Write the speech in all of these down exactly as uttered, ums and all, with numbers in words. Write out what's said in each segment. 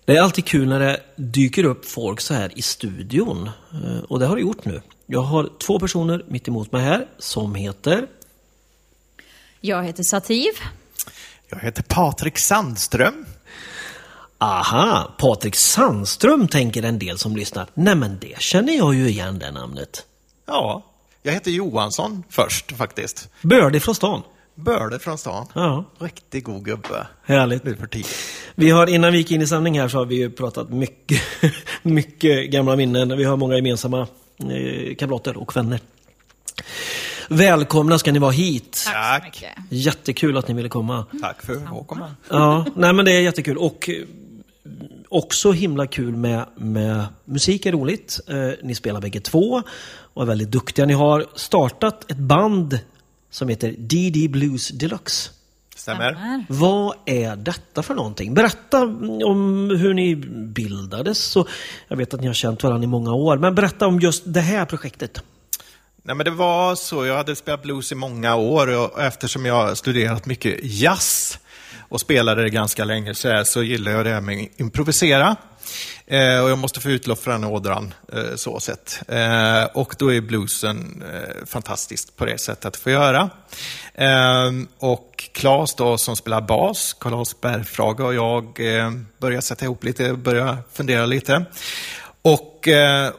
Det är alltid kul när det dyker upp folk så här i studion. Och det har det gjort nu. Jag har två personer mitt emot mig här som heter... Jag heter Sativ. Jag heter Patrik Sandström. Aha, Patrik Sandström tänker en del som lyssnar. Nej men det känner jag ju igen det namnet. Ja, jag heter Johansson först faktiskt. Bördig från stan. Börde från stan. Ja. Riktigt god gubbe. Härligt. Nu för tid. Vi har, innan vi gick in i sändning här så har vi ju pratat mycket, mycket gamla minnen. Vi har många gemensamma eh, kamrater och vänner. Välkomna ska ni vara hit. Tack så mycket. Jättekul att ni ville komma. Tack för att komma. Ja, nej men det är jättekul. Och eh, också himla kul med, med musik är roligt. Eh, ni spelar bägge två och är väldigt duktiga. Ni har startat ett band som heter D D Blues Deluxe. Stämmer. Stämmer. Vad är detta för någonting? Berätta om hur ni bildades. Och jag vet att ni har känt varandra i många år. Men berätta om just det här projektet. Nej, men det var så, jag hade spelat blues i många år och eftersom jag har studerat mycket jazz och spelade det ganska länge så, här, så gillar jag det här med att improvisera. Eh, och jag måste få utlopp för den ådran eh, så sett. Eh, och då är bluesen eh, fantastiskt på det sättet att få göra. Eh, och Claes då som spelar bas, Claes Bergfrage och jag eh, börjar sätta ihop lite, börjar fundera lite. Och eh,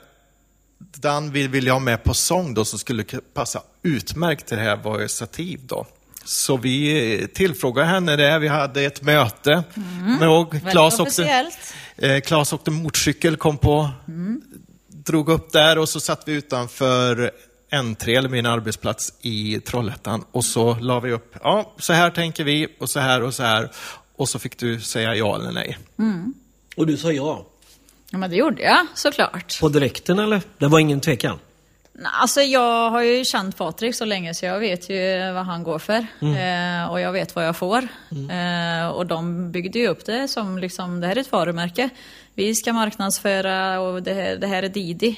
den vill, vill jag ha med på sång då som skulle passa utmärkt till det här var ju Sativ då. Så vi tillfrågade henne det. Vi hade ett möte. Mm. Med Claes åkte, eh, Claes åkte motorcykel, kom på, mm. drog upp där och så satt vi utanför N tre, eller min arbetsplats i Trollhättan. Och så la vi upp, ja så här tänker vi och så här och så här. Och så fick du säga ja eller nej. Mm. Och du sa ja. Ja, men det gjorde jag, såklart. På direkten eller? Det var ingen tvekan. Alltså jag har ju känt Patrik så länge så jag vet ju vad han går för. Mm. Eh, och jag vet vad jag får. Mm. Eh, och de byggde ju upp det som liksom, det här är ett varumärke. Vi ska marknadsföra och det här, det här är Didi.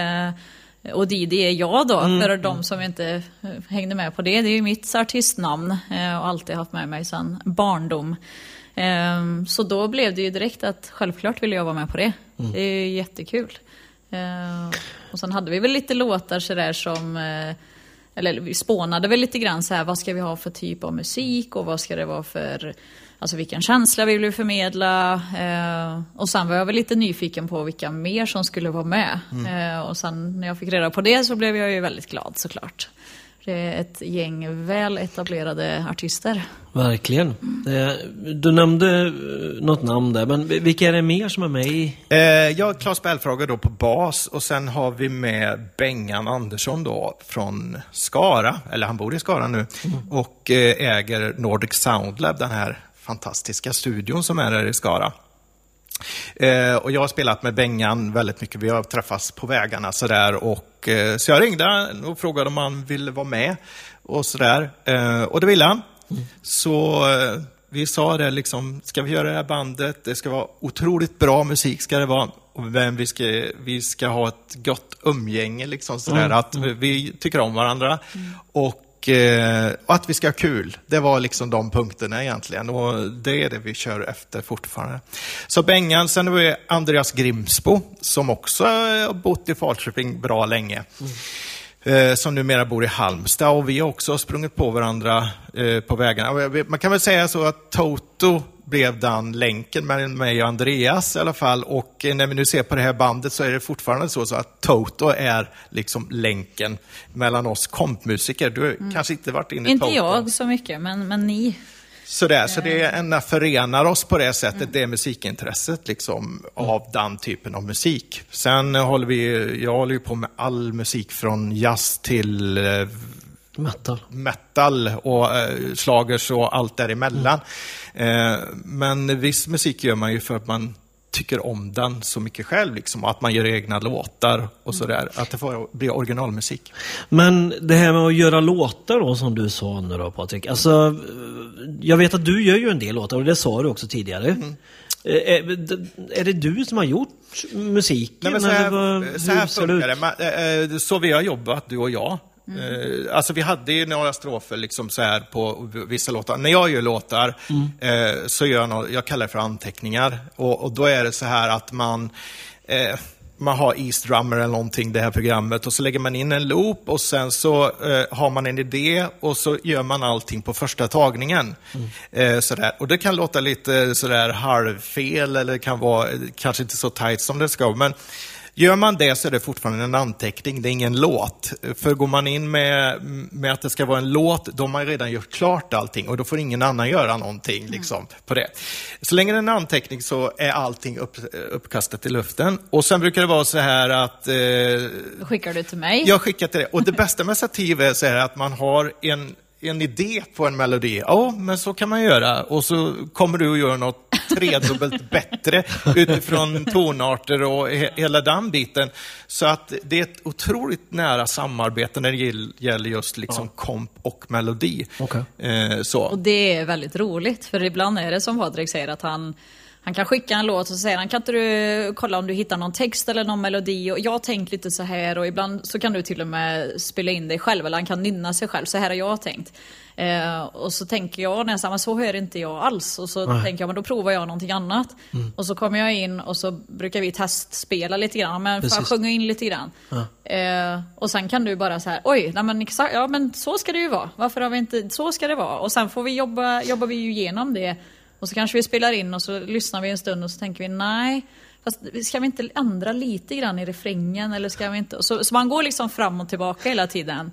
Eh, och Didi är jag då, mm. för de som inte hängde med på det. Det är ju mitt artistnamn eh, och alltid haft med mig sedan barndom. Eh, så då blev det ju direkt att självklart ville jag vara med på det. Mm. Det är ju jättekul. Uh, och sen hade vi väl lite låtar så där som uh, eller vi spånade väl lite grann så här, vad ska vi ha för typ av musik och vad ska det vara för, alltså vilken känsla vi vill förmedla, uh, och sen var jag väl lite nyfiken på vilka mer som skulle vara med. Mm. Uh, och sen när jag fick reda på det så blev jag ju väldigt glad såklart. Det är ett gäng väl etablerade artister. Verkligen. Mm. Du nämnde något namn där, men vilka är det mer som är med i? Eh, jag Claes Bergfrage då på bas och sen har vi med Bengan Andersson då från Skara, eller han bor i Skara nu, mm. och eh, äger Nordic Sound Lab, den här fantastiska studion som är där i Skara. Eh, och jag har spelat med Bengan väldigt mycket. Vi har träffats på vägarna sådär och eh, så jag ringde och frågade om han ville vara med och sådär. Eh, och det ville han. Mm. Så eh, vi sa det liksom, ska vi göra det här bandet? Det ska vara otroligt bra musik ska det vara. Men vi ska, vi ska ha ett gott umgänge liksom sådär. Mm. Att vi, vi tycker om varandra. Mm. Och och att vi ska ha kul. Det var liksom de punkterna egentligen. Och det är det vi kör efter fortfarande. Så Bengan, sen var det Andreas Grimsbo som också har bott i Falköping bra länge. Mm. Som numera bor i Halmstad. Och vi har också sprungit på varandra på vägarna. Man kan väl säga så att Toto blev den länken mellan mig och Andreas i alla fall. Och när vi nu ser på det här bandet så är det fortfarande så, så att Toto är liksom länken mellan oss kompmusiker. Du har mm. kanske inte varit inne i Inte Toto. jag så mycket, men, men ni. Sådär, så det är en förenar oss på det sättet. Mm. Det är musikintresset liksom, mm. av den typen av musik. Sen håller vi, jag håller ju på med all musik från jazz till eh, metal, metal och eh, slagers och allt däremellan. Mm. Eh, men viss musik gör man ju för att man tycker om den så mycket själv liksom, att man gör egna låtar och sådär, att det får bli originalmusik. Men det här med att göra låtar då, som du sa nu då Patrik, alltså jag vet att du gör ju en del låtar och det sa du också tidigare. Mm. Är, är det du som har gjort musiken? Nej, men så här, eller vad, så här funkar det. Man, så vi har jobbat, du och jag. Mm. Alltså vi hade ju några strofer liksom så här på vissa låtar. När jag gör låtar mm. eh, så gör jag något, jag kallar det för anteckningar. Och, och då är det så här att man... Eh, man har East Drummer eller någonting, det här programmet, och så lägger man in en loop och sen så eh, har man en idé och så gör man allting på första tagningen. Mm. Eh, sådär. Och det kan låta lite sådär halvfel eller det kan vara kanske inte så tight som det ska, men gör man det så är det fortfarande en anteckning, det är ingen låt. För går man in med, med att det ska vara en låt, då har man redan gjort klart allting och då får ingen annan göra någonting liksom, mm. på det. Så länge det är en anteckning så är allting upp, uppkastat i luften. Och sen brukar det vara så här att... Eh, skickar du till mig? Jag skickar till det. Och det bästa med Sativ är så här att man har en... en idé på en melodi. Ja, men så kan man göra. Och så kommer du att göra något tredubbelt bättre utifrån tonarter och he- hela den biten. Så att det är ett otroligt nära samarbete när det gäller just liksom ja. komp och melodi. Okay. Eh, så. Och det är väldigt roligt, för ibland är det som Patrik säger att han Han kan skicka en låt och så säger han, kan inte du kolla om du hittar någon text eller någon melodi, och jag har tänkt lite så här, och ibland så kan du till och med spela in dig själv, eller han kan nynna sig själv, så här har jag tänkt. Eh, och så tänker jag nästan, men så hör inte jag alls, och så Nej. tänker jag, men då provar jag någonting annat. Mm. Och så kommer jag in och så brukar vi testspela lite grann, men får jag sjunga in lite grann. Ja. Eh, och sen kan du bara så här, oj, nej men exakt, ja men så ska det ju vara. Varför har vi inte, så ska det vara. Och sen får vi jobba, jobbar vi ju igenom det. Och så kanske vi spelar in och så lyssnar vi en stund och så tänker vi, nej, fast ska vi inte ändra lite grann i refrängen, eller ska vi inte? Så, så man går liksom fram och tillbaka hela tiden.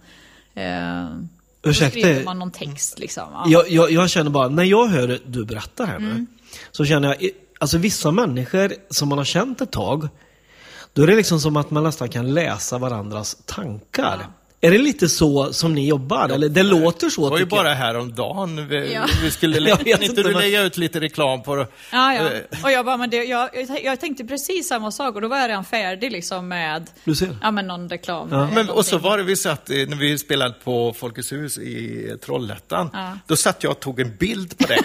Eh, och så skriver man någon text liksom. Ja. Jag, jag, jag känner bara, när jag hör du berättar här nu, mm. så känner jag, alltså vissa människor som man har känt ett tag, då är det liksom som att man nästan kan läsa varandras tankar. Ja. Är det lite så som ni jobbar? Eller det låter så. Det var ju bara här om dagen. Vi, ja. vi skulle lä- inte, inte du lägga ut lite reklam på det. Ja, ja. Och jag bara, men det, jag, jag tänkte precis samma sak, och då var jag redan färdig liksom med du ser. Ja, men någon reklam. Ja. Men, och så var det vi satt när vi spelade på Folkets hus i Trollhättan. Ja. Då satt jag och tog en bild på det.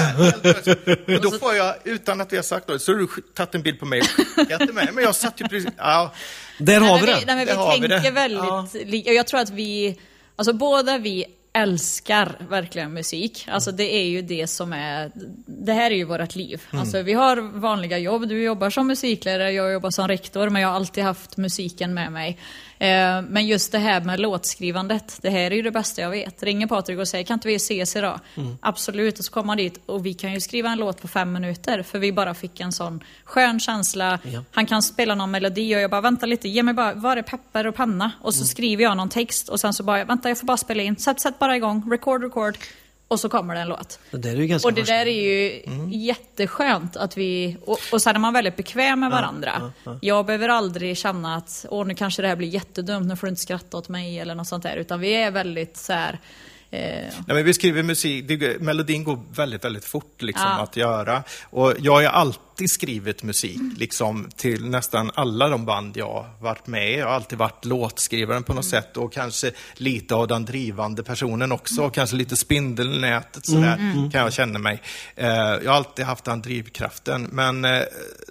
Och då får jag, utan att vi har sagt det, så har du tagit en bild på mig till mig. Men jag satt ju precis... Ja. Där har vi det. Nej, men vi, Där vi tänker vi väldigt... Ja. Jag tror att vi... Alltså båda vi älskar verkligen musik. Alltså det är ju det som är... Det här är ju vårt liv. Mm. Alltså vi har vanliga jobb. Du jobbar som musiklärare, jag jobbar som rektor. Men jag har alltid haft musiken med mig. Eh, men just det här med låtskrivandet, det här är ju det bästa jag vet. Ringer Patrik och säger, kan inte vi ses idag? Mm. Absolut, och så kommer man dit och vi kan ju skriva en låt på fem minuter. För vi bara fick en sån skön känsla. Ja. Han kan spela någon melodi och jag bara, vänta lite, ge mig bara, var är papper och panna? Och så mm. skriver jag någon text och sen så bara, vänta jag får bara spela in. Sätt, sätt bara igång, record, record. Och så kommer det en låt. Det är ju ganska och det där är ju mm. jätteskönt att vi... Och, och sen är man väldigt bekväm med varandra. Ja, ja, ja. Jag behöver aldrig känna att åh, nu kanske det här blir jättedumt, nu får du inte skratta åt mig eller något sånt där. Utan vi är väldigt så här... Eh... Nej, men vi skriver musik, det, melodin går väldigt, väldigt fort liksom, ja. att göra. Och jag har alltid skrivit musik liksom, till nästan alla de band jag har varit med. Jag har alltid varit låtskrivaren på något mm. sätt, och kanske lite av den drivande personen också, och kanske lite spindelnätet sådär, mm. kan jag känna mig. Eh, jag har alltid haft den drivkraften, men eh,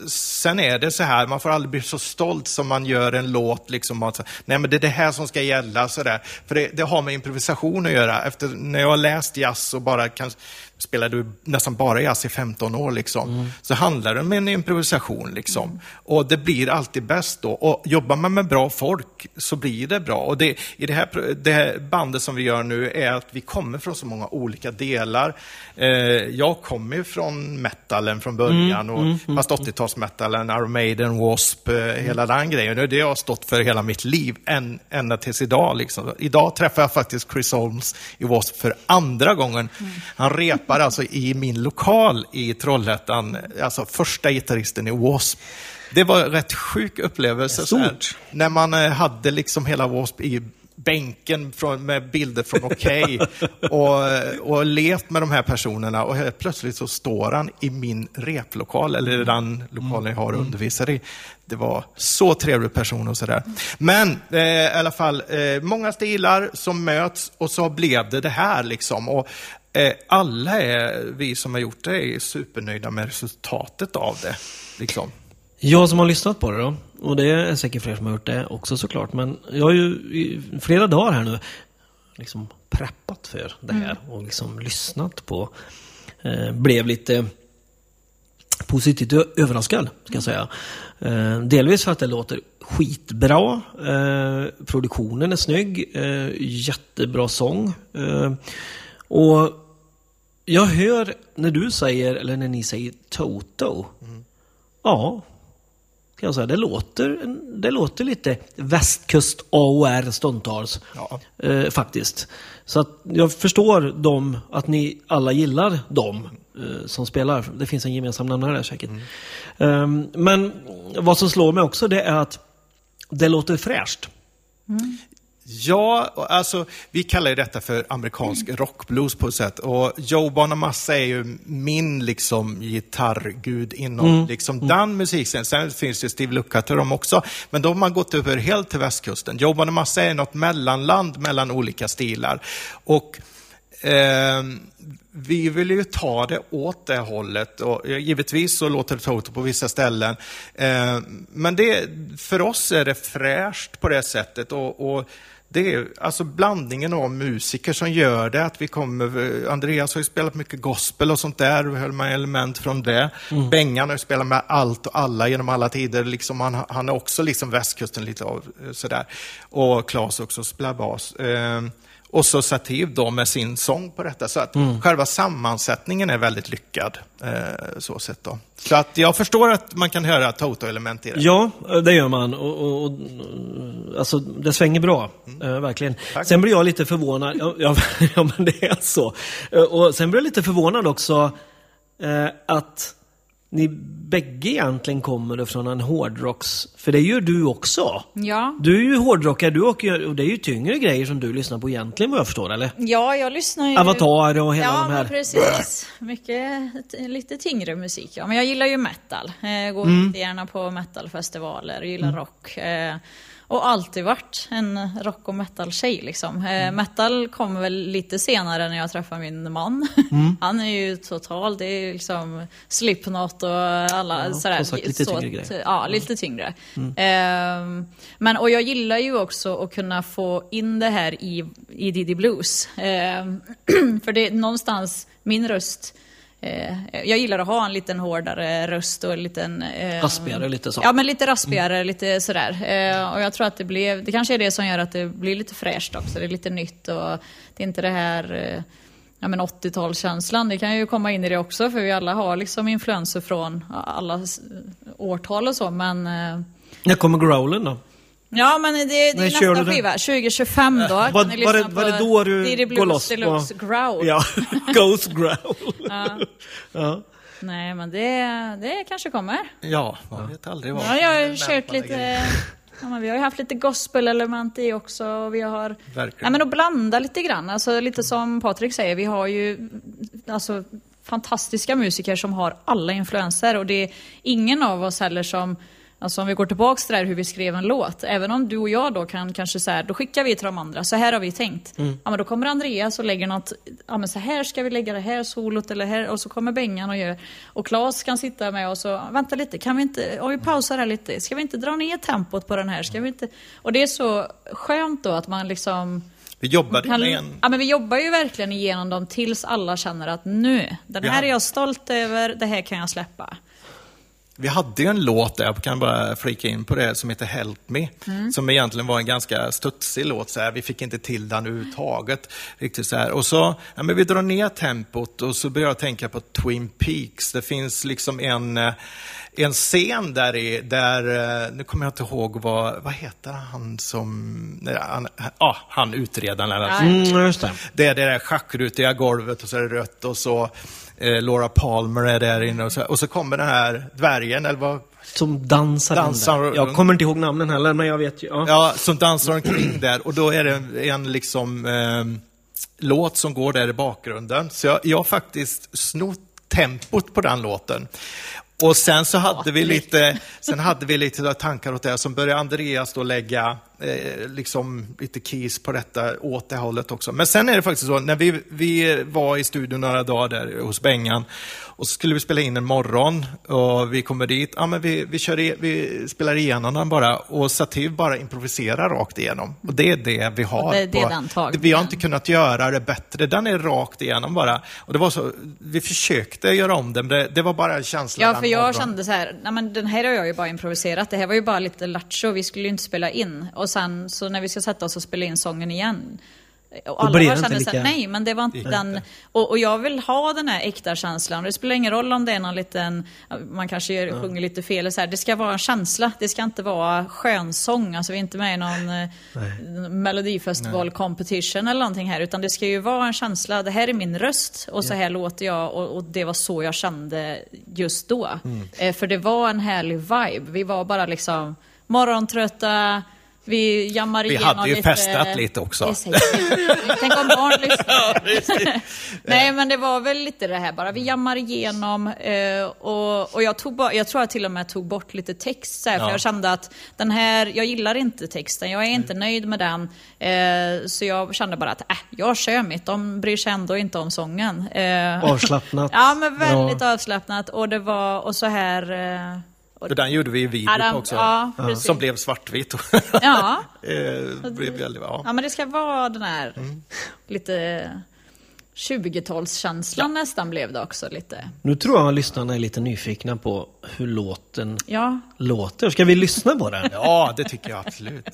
sen är det så här, man får aldrig bli så stolt som man gör en låt liksom, att, nej men det är det här som ska gälla sådär. För det, det har med improvisation att göra. Efter, när jag har läst jazz och bara kan, spelade du nästan bara jazz i femton år liksom, mm. så handlar det om en improvisation liksom. Mm. Och det blir alltid bäst då. Och jobbar man med bra folk så blir det bra. Och det, i det här, det här bandet som vi gör nu är att vi kommer från så många olika delar. Eh, jag kommer ju från metalen från början, mm. och mm. fast åttiotalsmetalen, Iron Maiden, Wasp, eh, mm. hela den grejen. Det är det jag har stått för hela mitt liv, än, ända tills idag liksom. Idag träffar jag faktiskt Chris Holmes i Wasp för andra gången. Mm. Han repar alltså i min lokal i Trollhättan, alltså första gitarristen i Wasp. Det var en rätt sjuk upplevelse så här, när man hade liksom hela Wasp i bänken från, med bilder från Okej och, och levt med de här personerna, och helt plötsligt så står han i min replokal, eller den lokalen jag har undervisat i. Det var så trevlig person och sådär. Men eh, i alla fall, eh, många stilar som möts, och så blev det det här liksom. Och eh, alla är, vi som har gjort det är supernöjda med resultatet av det liksom. Jag som har lyssnat på det då, och det är säkert fler som har gjort det också såklart. Men jag har ju i flera dagar här nu liksom preppat för det här mm. och liksom lyssnat på. Eh, blev lite positivt överraskad, ska jag säga. Eh, delvis för att det låter skitbra. Eh, produktionen är snygg. Eh, jättebra sång. Eh, och jag hör när du säger, eller när ni säger Toto. Mm. Ja, kan jag säga. Det låter, det låter lite västkust A O R stundtals. Ja. Eh, faktiskt. Så att jag förstår dem, att ni alla gillar dem eh, som spelar. Det finns en gemensam nämnare där säkert. Mm. Um, men vad som slår mig också, det är att det låter fräscht. Mm. Ja, alltså vi kallar ju detta för amerikansk rockblues på ett sätt. Och Joe Bonamassa är ju min liksom gitarrgud inom mm. liksom mm. den musiken. Sen finns det Steve Lukather de också. Men de har gått över helt till västkusten. Joe Bonamassa är något mellanland mellan olika stilar. Och eh, vi vill ju ta det åt det hållet. Och givetvis så låter det Toto på vissa ställen. Eh, men det, för oss är det fräscht på det sättet. Och... och det är alltså blandningen av musiker som gör det. Att vi kommer, Andreas har ju spelat mycket gospel och sånt där. Vi höll med element från det. Mm. Bengan har ju spelat med allt och alla genom alla tider. Liksom han, han är också liksom västkusten lite av sådär. Och Claes också spelar bas. Eh, och så Sativ då med sin sång på detta. Så att mm. själva sammansättningen är väldigt lyckad. Eh, så sett då. Så att jag förstår att man kan höra Toto-element i det. Ja, det gör man. Och, och, och, alltså, det svänger bra. Mm. Eh, verkligen. Tack. Sen blir jag lite förvånad. Ja, ja, ja, men det är så. Och sen blir jag lite förvånad också eh, att ni bägge egentligen kommer från en hårdrocks... För det gör du också. Ja. Du är ju hårdrockare, du och, och det är ju tyngre grejer som du lyssnar på egentligen, vad jag förstår, eller? Ja, jag lyssnar ju... Avatar och hela ja, de här. Ja, precis. Mycket, lite tyngre musik. Ja. Men jag gillar ju metal. Jag går Mm. gärna på metalfestivaler. Jag gillar mm. rock. Och alltid varit en rock- och metal-tjej liksom. Mm. Metal kommer väl lite senare när jag träffar min man. Mm. Han är ju total, det är liksom Slipknot och alla ja, sådär. Sagt, lite så, tyngre grejer. Ja, lite tyngre. Mm. Ehm, men, och jag gillar ju också att kunna få in det här i, i Diddy Blues. Ehm, för det är någonstans min röst... Jag gillar att ha en liten hårdare röst och en liten... Eh, raspigare lite så. Ja, men lite raspigare, mm. lite sådär. Eh, och jag tror att det blev... Det kanske är det som gör att det blir lite fräscht också. Det är lite nytt och det är inte det här... Eh, ja, men åttiotalskänslan. Det kan ju komma in i det också, för vi alla har liksom influenser från alla årtal och så, men... Eh, När kommer growlen då? Ja, men det, det är Nej, nästa skiva. tjugo tjugofem då. Äh, vad, var, det, var det då du går loss på... Growl. Ja, Ghost Growl. Ja. Ja. Nej, men det, det kanske kommer. Ja, man vet aldrig vad. Ja, jag har ju kört lite... Ja, men vi har ju haft lite gospel-element i också. Och vi har... Ja, men att blanda lite grann. Alltså, lite som Patrik säger, vi har ju... Alltså, fantastiska musiker som har alla influenser. Och det är ingen av oss heller som... Alltså om vi går tillbaka till det här hur vi skrev en låt. Även om du och jag då kan kanske så här, då skickar vi till de andra. Så här har vi tänkt. Mm. Ja, men då kommer Andreas och lägger något. Ja, men så här ska vi lägga det här solot eller här. Och så kommer Bengan och gör. Och Claes kan sitta med och så, vänta lite, kan vi inte, om vi pausar här lite. Ska vi inte dra ner tempot på den här? Ska vi inte? Och det är så skönt då att man liksom... Vi jobbade kan, med en... Ja, men vi jobbar ju verkligen igenom dem tills alla känner att nu, den här är jag stolt över, det här kan jag släppa. Vi hade ju en låt där, jag kan bara flika in på det, som heter Help Me. Mm. Som egentligen var en ganska studsig låt. Så här. Vi fick inte till den överhuvudtaget. Riktigt så här. Och så, ja, men vi drar ner tempot och så börjar jag tänka på Twin Peaks. Det finns liksom en, en scen där, i, där, nu kommer jag inte ihåg vad, vad heter han som, nej, han, ja, han utredaren. Mm, just det. Det är det där schackrutiga golvet och så är det rött och så... Eh, Laura Palmer är där inne och så, och så kommer den här dvärgen eller vad som dansar, dansar jag kommer inte ihåg namnen heller, men jag vet ju ja, ja som dansar omkring där och då är det en, en liksom eh, låt som går där i bakgrunden så jag, jag har faktiskt snott tempot på den låten Och sen så hade vi lite, sen hade vi lite tankar åt det, som började Andreas då lägga eh, liksom lite keys på detta åt det hållet också. Men sen är det faktiskt så, när vi, vi var i studion några dagar där hos Bengan, och så skulle vi spela in en morgon, och vi kommer dit, ja men vi, vi, kör i, vi spelar igenom den bara, och Sativ bara improviserar rakt igenom. Och det är det vi har. Det, det är på, den tagningen. vi har inte kunnat göra det bättre, den är rakt igenom bara. Och det var så, vi försökte göra om den, det, det var bara en känsla. Ja, för jag morgon. kände så här, nej men den här har jag ju bara improviserat, det här var ju bara lite lattjo, vi skulle ju inte spela in. Och sen så när vi ska sätta oss och spela in sången igen, och alla bara kände så här, nej men det var inte det den, och, och jag vill ha den här äkta känslan, och det spelar ingen roll om det är någon liten, man kanske gör, ja. sjunger lite fel så här. Det ska vara en känsla, det ska inte vara skönsång, alltså vi är inte med i någon nej. Melodifestival nej. competition eller någonting här, utan det ska ju vara en känsla, det här är min röst och så här ja. låter jag, och, och det var så jag kände just då. Mm. eh, för det var en härlig vibe, vi var bara liksom morgontrötta. Vi jammar vi igenom hade ju lite... festat lite också. Tänk om barn lyssnar. Nej, men det var väl lite det här bara. Vi jammar igenom eh, och, och jag, tog bara, jag tror jag till och med tog bort lite text. Så här, ja. För jag kände att den här, jag gillar inte texten. Jag är inte mm. nöjd med den. Eh, så jag kände bara att äh, jag kör mitt. De bryr sig ändå inte om sången. Eh, avslappnat. Ja, men väldigt ja. avslappnat. Och det var, och så här... Eh, Och den gjorde vi i video Adam, också, ja, som blev svartvit. Ja. eh, blev väldigt, ja. ja, men det ska vara den här mm. lite tjugotalskänslan ja. nästan blev det också lite. Nu tror jag att lyssnarna är lite nyfikna på hur låten ja. låter. Ska vi lyssna på den? Ja, det tycker jag absolut.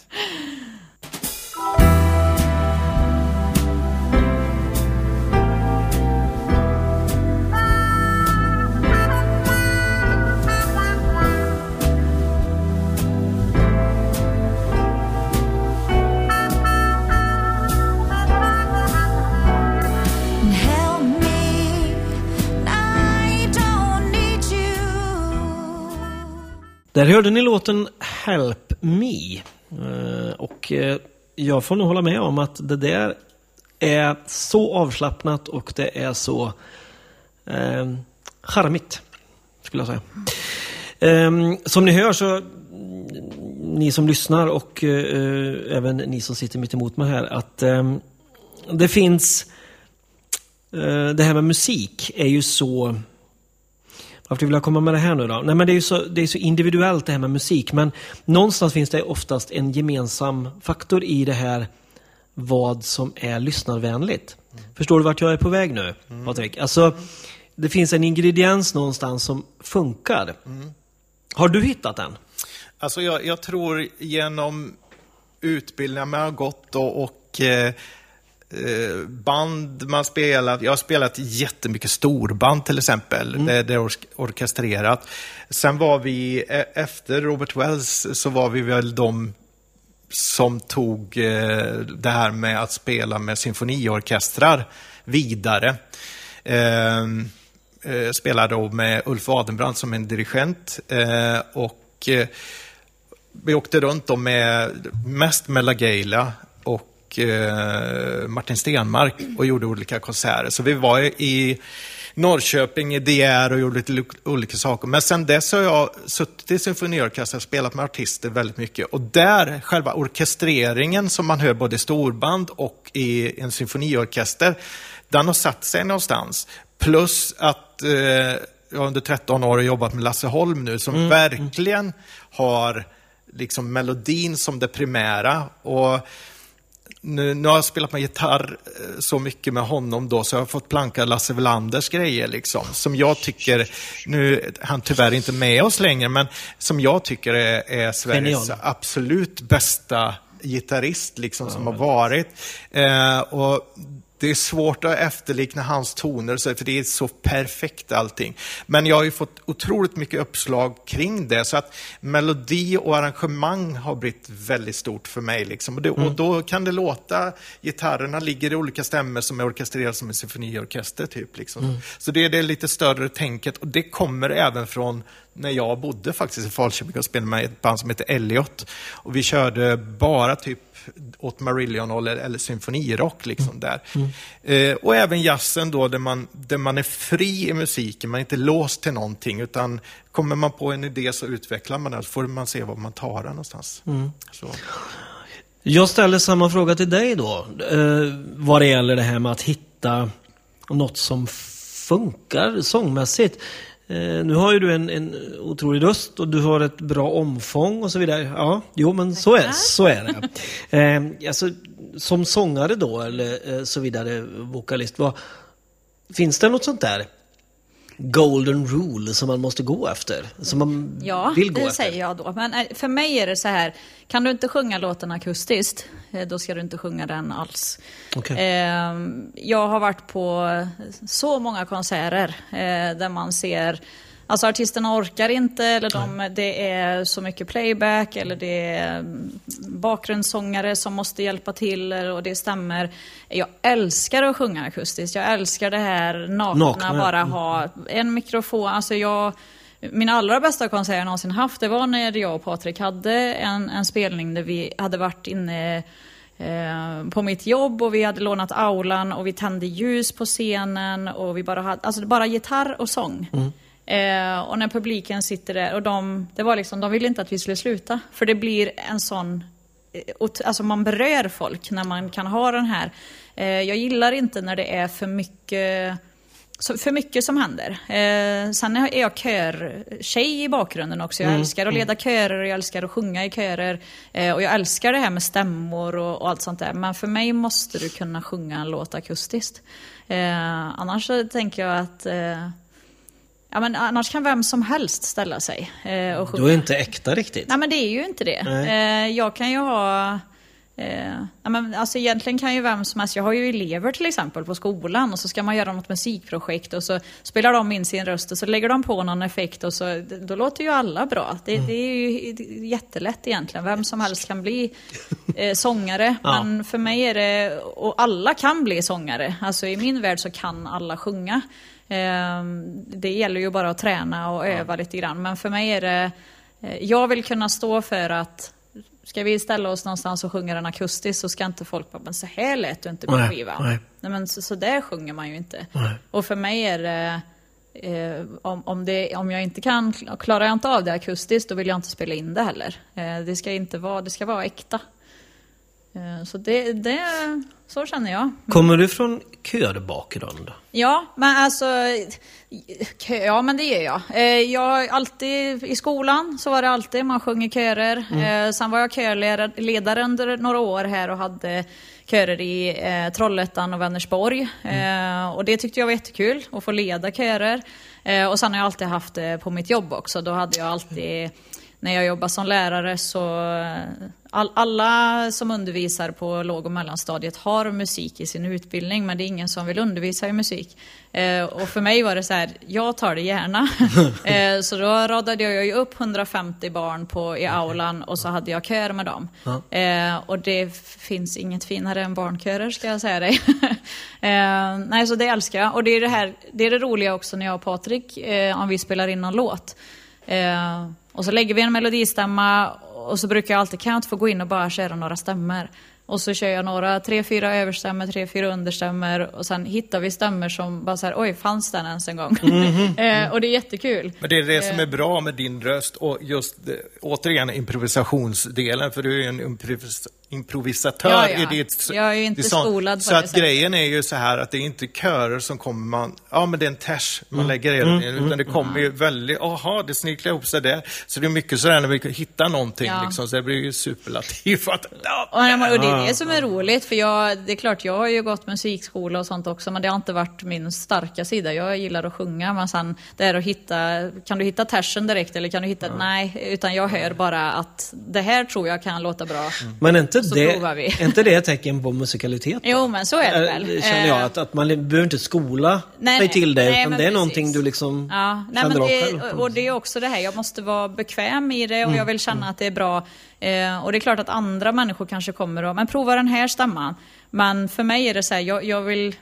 Där hörde ni låten Help Me. Och jag får nog hålla med om att det där är så avslappnat och det är så eh, charmigt, skulle jag säga. Eh, som ni hör så, ni som lyssnar och eh, även ni som sitter mitt emot mig här, att eh, det finns eh, det här med musik är ju så... Varför vill jag komma med det här nu då? Nej, men det är ju så, det är så individuellt det här med musik. Men någonstans finns det oftast en gemensam faktor i det här, vad som är lyssnarvänligt. Mm. Förstår du vart jag är på väg nu, mm. Patrik? Alltså, det finns en ingrediens någonstans som funkar. Mm. Har du hittat den? Alltså jag, jag tror genom utbildningar man har gått och... och eh, band man spelat, jag har spelat jättemycket storband till exempel, mm. det, det är ork- orkestrerat. Sen var vi efter Robert Wells, så var vi väl de som tog eh, det här med att spela med symfoniorkestrar vidare. Eh, eh, spelade då med Ulf Adenbrand som en dirigent eh, och eh, vi åkte runt då med mest med LaGaylia och Martin Stenmark och gjorde olika konserter. Så vi var i Norrköping, i D R och gjorde lite olika saker. Men sen dess har jag suttit i symfoniorkester och spelat med artister väldigt mycket. Och där, själva orkestreringen som man hör både i storband och i en symfoniorkester, den har satt sig någonstans. Plus att eh, jag under tretton år har jobbat med Lasse Holm nu, som mm. verkligen har liksom melodin som det primära. Och Nu, nu har jag spelat med gitarr så mycket med honom då, så jag har fått planka Lasse Welanders grejer liksom, som jag tycker, nu är han tyvärr inte med oss längre, men som jag tycker är, är Sveriges Genial. absolut bästa gitarrist liksom, ja, som har varit. Eh, och det är svårt att efterlikna hans toner, så för det är så perfekt allting. Men jag har ju fått otroligt mycket uppslag kring det, så att melodi och arrangemang har blivit väldigt stort för mig. Liksom. Och, det, mm. och då kan det låta, gitarrerna ligger i olika stämmor som är orkestrerade som en symfoniorkester typ. Liksom. Mm. Så det är det lite större tänket, och det kommer även från när jag bodde faktiskt i Falköping och spelade med ett band som heter Elliot. Och vi körde bara typ åt Marillion eller, eller symfonirock liksom där. Mm. Eh, och även jazzen då där man, där man är fri i musiken, man är inte låst till någonting, utan kommer man på en idé så utvecklar man den, så får man se var man tar den någonstans. Mm. Så. Jag ställer samma fråga till dig då, eh, vad det gäller det här med att hitta något som funkar sångmässigt. Eh, nu har ju du en, en otrolig röst och du har ett bra omfång och så vidare. Ja, jo men så är, så är det. Eh, alltså, som sångare då, eller eh, så vidare, vokalist, vad, finns det något sånt där golden rule som man måste gå efter? Som man ja, vill gå det efter? säger jag då. Men för mig är det så här, kan du inte sjunga låten akustiskt, då ska du inte sjunga den alls. Okay. Eh, jag har varit på så många konserter eh, där man ser, alltså artisterna orkar inte, eller de, det är så mycket playback, eller det är bakgrundssångare som måste hjälpa till, och det stämmer. Jag älskar att sjunga akustiskt. Jag älskar det här nakna, nakna. bara ha en mikrofon. Alltså jag, min allra bästa konsert jag någonsin haft, det var när jag och Patrik hade en, en spelning där vi hade varit inne eh, på mitt jobb, och vi hade lånat aulan och vi tände ljus på scenen, och vi bara hade, alltså bara gitarr och sång. Mm. Eh, och när publiken sitter där, och de, det var liksom, de ville inte att vi skulle sluta, för det blir en sån, alltså man berör folk när man kan ha den här. Eh, jag gillar inte när det är för mycket, för mycket som händer. Eh, sen är jag kör-tjej i bakgrunden också. Jag mm. älskar att leda körer, och jag älskar att sjunga i körer. Eh, och jag älskar det här med stämmor och, och allt sånt där. Men för mig måste du kunna sjunga en låt akustiskt. Eh, annars så tänker jag att eh, ja, men annars kan vem som helst ställa sig eh, och sjunga. Du är inte äkta riktigt. Nej, men det är ju inte det. Eh, jag kan ju ha... Eh, ja, men alltså egentligen kan ju vem som helst... Jag har ju elever till exempel på skolan, och så ska man göra något musikprojekt, och så spelar de in sin röst, och så lägger de på någon effekt, och så, då låter ju alla bra. Det, mm. det är ju jättelätt egentligen. Vem som helst kan bli eh, sångare. Ja. Men för mig är det... Och alla kan bli sångare. Alltså i min värld så kan alla sjunga. Det gäller ju bara att träna och öva ja. lite grann. Men för mig är det, jag vill kunna stå för att ska vi ställa oss någonstans och sjunga den akustiskt, så ska inte folk bara, men så här lät du inte på skiva. Nej, nej. Men så, så där sjunger man ju inte. Nej. Och för mig är det, eh, om, om det om jag inte kan, klarar jag inte av det akustiskt, då vill jag inte spela in det heller. Eh, det ska inte vara, det ska vara äkta. Så det, det, så känner jag. Kommer du från körbakgrund? Ja, men alltså ja, men det är jag. Jag alltid i skolan så var det alltid man sjunger körer. Mm. Sen var jag körledare under några år här och hade körer i eh, Trollhättan och Vänersborg. Mm. Eh, och det tyckte jag var jättekul att få leda körer. Eh, och sen har jag alltid haft det på mitt jobb också. Då hade jag alltid, när jag jobbade som lärare, så all, alla som undervisar på låg- och mellanstadiet har musik i sin utbildning, men det är ingen som vill undervisa i musik. Eh, och för mig var det så här, jag tar det gärna. eh, så då radade jag ju upp hundrafemtio barn på, i aulan, och så hade jag kör med dem. Eh, och det finns inget finare än barnkörer, ska jag säga dig. eh, nej, så det älskar jag. Och det är det här, det är det roliga också när jag och Patrik, eh, om vi spelar in någon låt. Eh, och så lägger vi en melodistämma, och så brukar jag alltid, kan jag inte få gå in och bara köra några stämmer. Och så kör jag några, tre, fyra överstämmer, tre, fyra understämmer. Och sen hittar vi stämmer som bara så här, oj, fanns den ens en gång? Mm-hmm. eh, och det är jättekul. Men det är det som är bra med din röst, och just återigen improvisationsdelen, för du är en improvis- improvisatör ja, ja. i ditt... Jag är ju inte skolad på så att grejen är ju så här att det är inte körer som kommer man... Ja, men det är en ters man mm. lägger hela tiden, mm. utan det kommer ju väldigt... Aha, det snicklar ihop sig där. Så det är mycket sådär när vi hittar någonting, ja. liksom, så det blir ju superlativt. Att, ja. och, och det är det som är roligt, för jag, det är klart, jag har ju gått musikskola och sånt också, men det har inte varit min starka sida. Jag gillar att sjunga, men sen det är att hitta, kan du hitta tersen direkt, eller kan du hitta, ja. nej, utan jag hör bara att det här tror jag kan låta bra. Mm. Men inte det, är inte det ett tecken på musikalitet? Då? Jo, men så är det väl. Känner jag, att, att man behöver inte skola nej, dig till det, nej, utan det är precis. Någonting du liksom ja, nej, men det, själv. Och det är också det här, jag måste vara bekväm i det, och mm. jag vill känna mm. att det är bra. Eh, och det är klart att andra människor kanske kommer och, men prova den här stämman. Men för mig är det så här, jag, jag vill,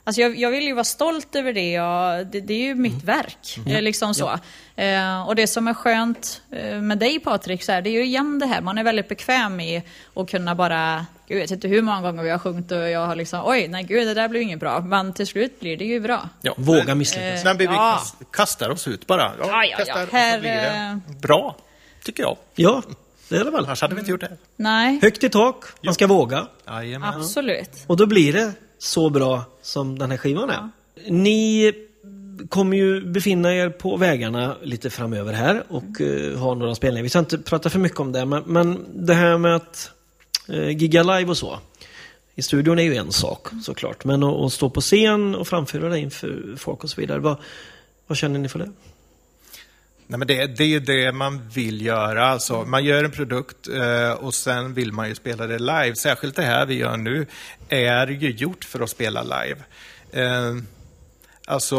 Alltså jag, jag vill ju vara stolt över det. Jag, det, det är ju mitt verk. Mm. Liksom så. Ja. Eh, och det som är skönt eh, med dig, Patrik, så här, det är ju igen det här. Man är väldigt bekväm i att kunna bara... Jag vet inte hur många gånger vi har sjungit och jag har liksom... Oj, nej gud, det där blir inget bra. Men till slut blir det ju bra. Ja, våga misslyckas. Eh, vi ja. kastar oss ut bara. Ja, ja, ja, kastar, ja. Här, blir det bra, tycker jag. Ja, det är det väl. Annars hade vi inte gjort det. Nej. Högt i tak, man ska våga. Jajamän. Absolut. Och då blir det så bra som den här skivan är. Ja. Ni kommer ju befinna er på vägarna lite framöver här och uh, ha några spelningar. Vi ska inte prata för mycket om det, men, men det här med att uh, gigga live och så. I studion är ju en sak såklart, men att, att stå på scen och framföra det inför folk och så vidare. Vad, vad känner ni för det? Nej, men det, det är ju det man vill göra. Alltså, man gör en produkt eh, och sen vill man ju spela det live. Särskilt det här vi gör nu är ju gjort för att spela live. Eh, alltså,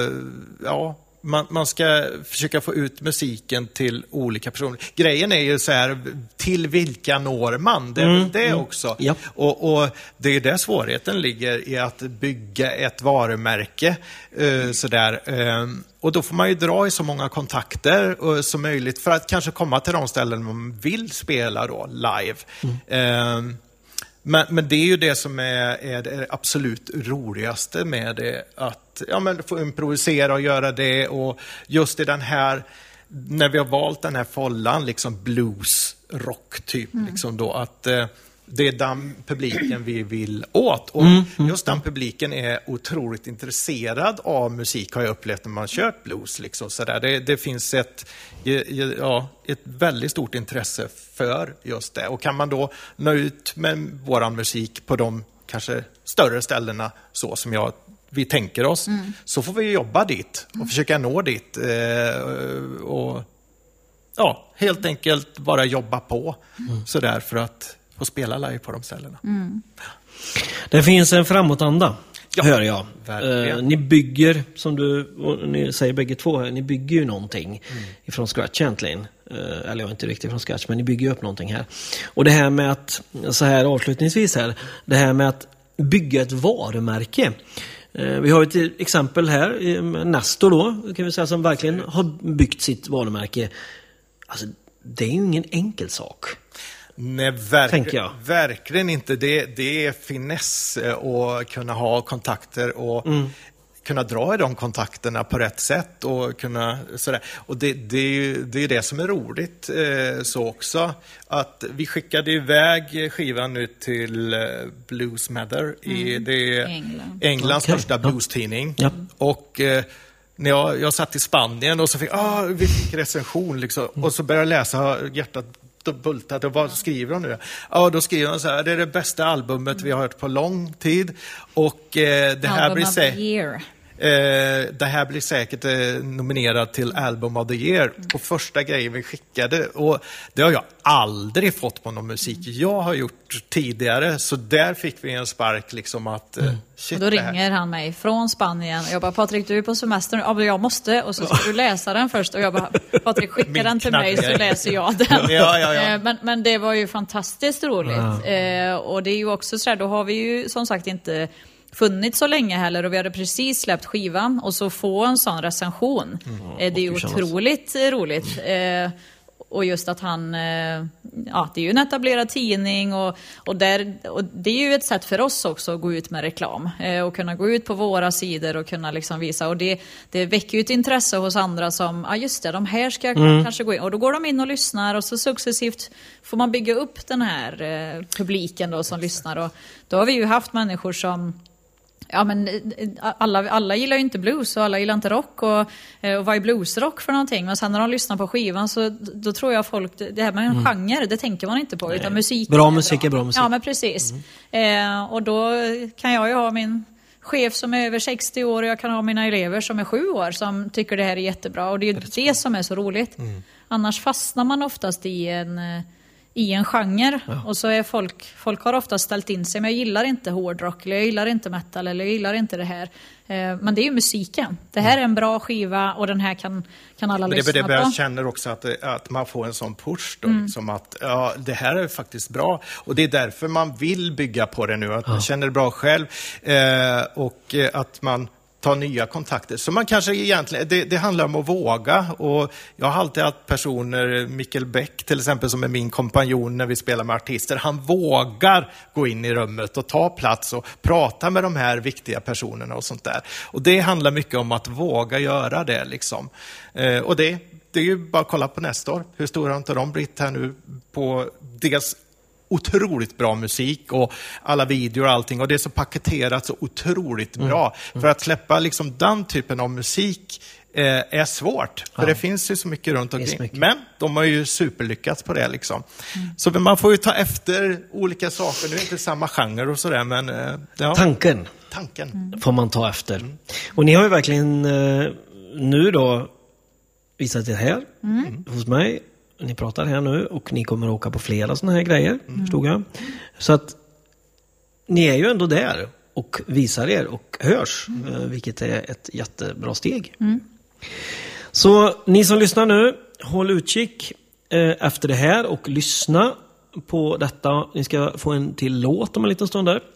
ja, man, man ska försöka få ut musiken till olika personer. Grejen är ju så här, till vilka når man? Det är mm, väl det mm. också. Ja. Och, och det är där svårigheten ligger i att bygga ett varumärke. Eh, sådär. Eh, och då får man ju dra i så många kontakter eh, som möjligt för att kanske komma till de ställen man vill spela då, live. Mm. Eh, Men, men det är ju det som är, är det absolut roligaste med det. Att ja, men få improvisera och göra det. Och just i den här, när vi har valt den här follan, liksom blues, rock typ. Mm. Liksom då, att eh, det är den publiken vi vill åt. Och mm. just den publiken är otroligt intresserad av musik, har jag upplevt när man kört blues. Liksom, så där. Det, det finns ett, ja, ett väldigt stort intresse för just det. Och kan man då nå ut med våran musik på de kanske större ställena så som jag, vi tänker oss, mm. så får vi jobba dit och försöka nå dit. Eh, och ja, helt enkelt bara jobba på mm. så där för att och spela live på de ställena. Mm. Det finns en framåtanda, ja, hör jag. Uh, ni bygger, som du och ni säger bägge två här, ni bygger ju någonting mm. ifrån scratch egentligen. Uh, eller jag inte riktigt från scratch, men ni bygger ju upp någonting här. Och det här med att, så här avslutningsvis här, det här med att bygga ett varumärke. Uh, vi har ett exempel här, Nestor då, kan vi säga, som verkligen har byggt sitt varumärke. Alltså, det är ju ingen enkel sak. Nej, verk- verkligen inte. Det, det är finess att kunna ha kontakter och mm. kunna dra i de kontakterna på rätt sätt och kunna sådär. Och det, det är ju det, är det som är roligt eh, så också. Att vi skickade iväg skivan nu till eh, Blues Matter mm. i det England. Englands okay. största blues-tidning. Ja. Och eh, när jag, jag satt i Spanien och så fick ah, vi fick recension liksom. Mm. Och så började jag läsa, hjärtat bultat, och vad skriver de nu? Ja, då skriver de så här: det är det bästa albumet mm. vi har hört på lång tid, och eh, det här Album blir of sä- the year. Eh, det här blir säkert eh, nominerad till Album of the Year. Mm. Och första grejen vi skickade, och det har jag aldrig fått på någon musik jag har gjort tidigare, så där fick vi en spark liksom att eh, shit, och då ringer han mig från Spanien och jag bara: Patrik, du är på semester nu. Ja, jag måste, och så ska du läsa den först. Och jag bara: Patrik, skicka den till mig så läser jag den. ja, ja, ja. Men, men det var ju fantastiskt roligt. Ja. Eh, och det är ju också så här, då har vi ju som sagt inte funnits så länge heller, och vi hade precis släppt skivan, och så få en sån recension. Mm. Eh, det är ju otroligt roligt. Eh, och just att han, eh, ja, det är ju en etablerad tidning, och, och, där, och det är ju ett sätt för oss också att gå ut med reklam eh, och kunna gå ut på våra sidor och kunna liksom visa, och det, det väcker ju ett intresse hos andra som, ja just det, de här ska jag mm. kanske gå in, och då går de in och lyssnar, och så successivt får man bygga upp den här eh, publiken då som lyssnar, och då har vi ju haft människor som, ja, men alla, alla gillar ju inte blues, och alla gillar inte rock, och, och vad är bluesrock för någonting? Men sen när de lyssnar på skivan, så då tror jag folk, det här med en mm. genre, det tänker man inte på. Nej. Utan musik bra är musik bra. är bra musik. Ja, men precis. Mm. Eh, och då kan jag ju ha min chef som är över sextio år, och jag kan ha mina elever som är sju år som tycker det här är jättebra. Och det är ju det, det som är så roligt. Mm. Annars fastnar man oftast i en... i en genre. Ja. Och så är folk, folk har ofta ställt in sig, men jag gillar inte hårdrock, eller jag gillar inte metal, eller jag gillar inte det här. Eh, men det är ju musiken. Det här är en bra skiva och den här kan, kan alla men lyssna det, det, på. Jag känner också att, att man får en sån push då, mm. liksom att ja, det här är faktiskt bra. Och det är därför man vill bygga på det nu, att ja. man känner det bra själv eh, och eh, att man ta nya kontakter. Så man kanske egentligen, det, det handlar om att våga. Och jag har alltid haft personer, Mikkel Bäck till exempel, som är min kompanjon när vi spelar med artister. Han vågar gå in i rummet och ta plats och prata med de här viktiga personerna och sånt där. Och det handlar mycket om att våga göra det liksom. Eh, och det, det är ju bara att kolla på nästa år. Hur stora har inte de blivit här nu på dels otroligt bra musik och alla videor och allting, och det är så paketerat så otroligt mm. bra. Mm. För att släppa liksom den typen av musik eh, är svårt, för ja. det finns ju så mycket runt omkring. Men de har ju superlyckats på det liksom. Mm. Så man får ju ta efter olika saker, nu är det inte samma genre och sådär, men eh, ja. tanken, tanken mm. får man ta efter. Mm. Och ni har ju verkligen eh, nu då visat det här mm. hos mig. Ni pratar här nu och ni kommer att åka på flera sådana här grejer, mm. förstod jag. Så att ni är ju ändå där och visar er och hörs, mm. vilket är ett jättebra steg. Mm. Så ni som lyssnar nu, håll utkik eh, efter det här och lyssna på detta. Ni ska få en till låt om en liten stund där.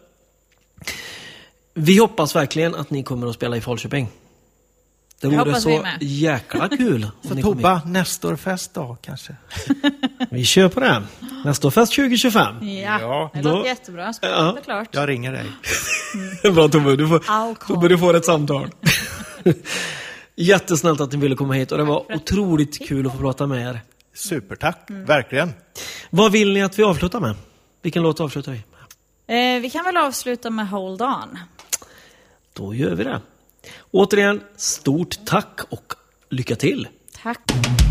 Vi hoppas verkligen att ni kommer att spela i Falköping. Det vore så jäkla kul. För Tobba, Nestorfest då kanske. Vi kör på det. Nestorfest tjugo tjugofem. Ja, ja. Det låter jättebra. Ja. Det klart. Jag ringer dig. Mm. Bra Tobbe, du får, Tobbe, du får ett samtal. Jättesnällt att ni ville komma hit och det var otroligt kul att få prata med er. Supertack, mm. verkligen. Vad vill ni att vi avslutar med? Vilken låt avslutar vi med? Eh, vi kan väl avsluta med Hold On. Då gör vi det. Återigen, stort tack och lycka till. Tack.